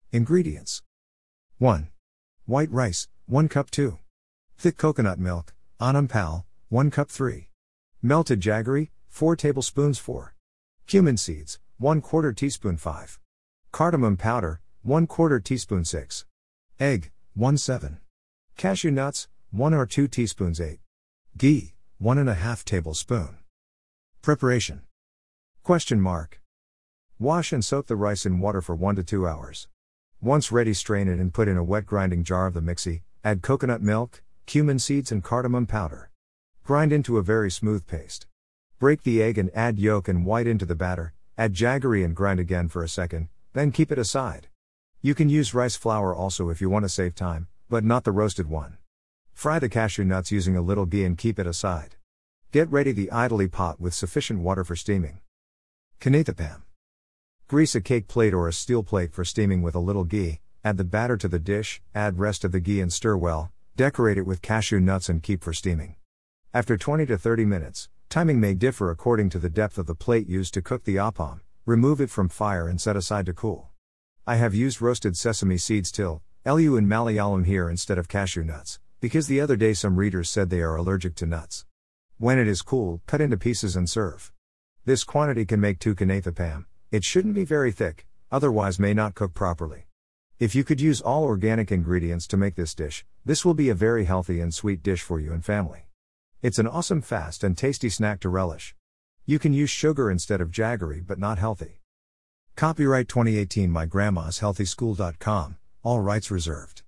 Ingredients: 1. White rice, 1 cup. 2. Thick coconut milk, Anam Pal, 1 cup. 3. Melted jaggery, 4 tablespoons. 4. Cumin seeds, 1/4 teaspoon. 5. Cardamom powder, 1/4 teaspoon. 6. Egg, 1/7. Cashew nuts, 1 or 2 teaspoons. 8. Ghee, 1½ tablespoon. Preparation. Question mark. Wash and soak the rice in water for 1 to 2 hours. Once ready, strain it and put in a wet grinding jar of the mixie, add coconut milk, cumin seeds and cardamom powder. Grind into a very smooth paste. Break the egg and add yolk and white into the batter, add jaggery and grind again for a second, then keep it aside. You can use rice flour also if you want to save time, but not the roasted one. Fry the cashew nuts using a little ghee and keep it aside. Get ready the idli pot with sufficient water for steaming. Kanathapam. Grease a cake plate or a steel plate for steaming with a little ghee, add the batter to the dish, add rest of the ghee and stir well, decorate it with cashew nuts and keep for steaming. After 20 to 30 minutes, timing may differ according to the depth of the plate used to cook the appam, remove it from fire and set aside to cool. I have used roasted sesame seeds till, lu in Malayalam here instead of cashew nuts, because the other day some readers said they are allergic to nuts. When it is cool, cut into pieces and serve. This quantity can make 2 kanathapam. It shouldn't be very thick, otherwise may not cook properly. If you could use all organic ingredients to make this dish, this will be a very healthy and sweet dish for you and family. It's an awesome fast and tasty snack to relish. You can use sugar instead of jaggery but not healthy. Copyright 2018 mygrandmashealthyschool.com, all rights reserved.